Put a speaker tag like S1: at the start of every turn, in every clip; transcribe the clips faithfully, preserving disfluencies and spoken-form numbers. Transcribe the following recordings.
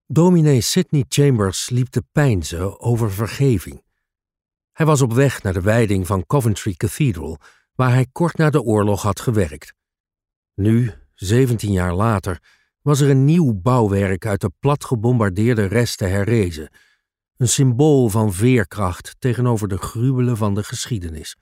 S1: Dominee Sidney Chambers liep te peinzen over vergeving. Hij was op weg naar de wijding van Coventry Cathedral, waar hij kort na de oorlog had gewerkt. Nu, zeventien jaar later, was er een nieuw bouwwerk uit de plat gebombardeerde resten herrezen, een symbool van veerkracht tegenover de gruwelen van de geschiedenis.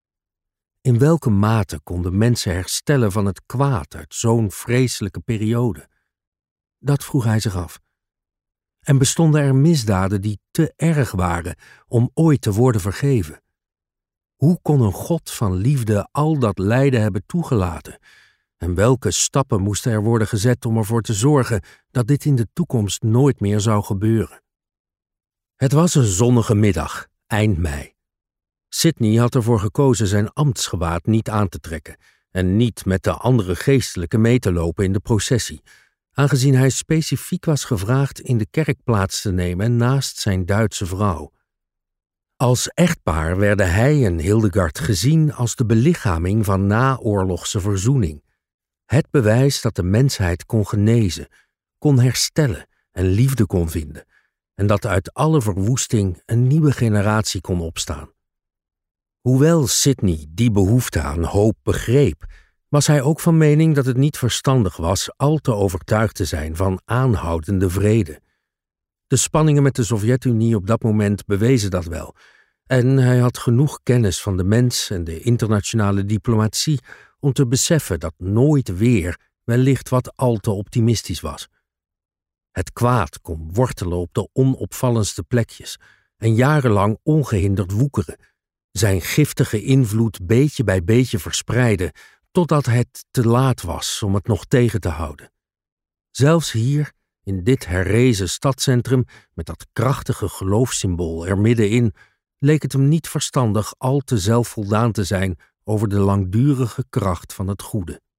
S1: In welke mate konden mensen herstellen van het kwaad uit zo'n vreselijke periode? Dat vroeg hij zich af. En bestonden er misdaden die te erg waren om ooit te worden vergeven? Hoe kon een God van liefde al dat lijden hebben toegelaten? En welke stappen moesten er worden gezet om ervoor te zorgen dat dit in de toekomst nooit meer zou gebeuren? Het was een zonnige middag, eind mei. Sidney had ervoor gekozen zijn ambtsgewaad niet aan te trekken en niet met de andere geestelijken mee te lopen in de processie, aangezien hij specifiek was gevraagd in de kerk plaats te nemen naast zijn Duitse vrouw. Als echtpaar werden hij en Hildegard gezien als de belichaming van naoorlogse verzoening. Het bewijs dat de mensheid kon genezen, kon herstellen en liefde kon vinden, en dat uit alle verwoesting een nieuwe generatie kon opstaan. Hoewel Sidney die behoefte aan hoop begreep, was hij ook van mening dat het niet verstandig was al te overtuigd te zijn van aanhoudende vrede. De spanningen met de Sovjet-Unie op dat moment bewezen dat wel, en hij had genoeg kennis van de mens en de internationale diplomatie om te beseffen dat nooit weer wellicht wat al te optimistisch was. Het kwaad kon wortelen op de onopvallendste plekjes en jarenlang ongehinderd woekeren, zijn giftige invloed beetje bij beetje verspreiden, totdat het te laat was om het nog tegen te houden. Zelfs hier, in dit herrezen stadscentrum, met dat krachtige geloofssymbool er middenin, leek het hem niet verstandig al te zelfvoldaan te zijn over de langdurige kracht van het goede.